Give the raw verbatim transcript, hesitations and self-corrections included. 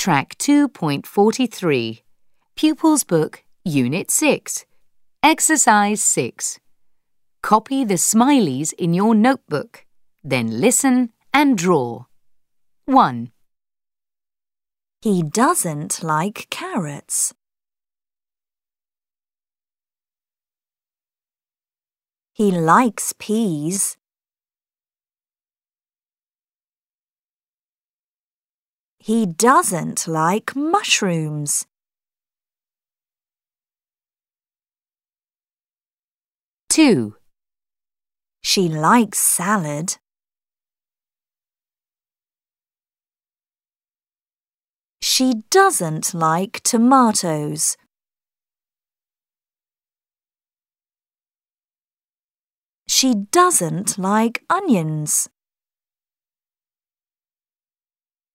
Track two point four three, Pupils Book, Unit six. Exercise six. Copy the smileys in your notebook. Then listen and draw. one. He doesn't like carrots. He likes peas. He doesn't like mushrooms. two. She likes salad. She doesn't like tomatoes. She doesn't like onions.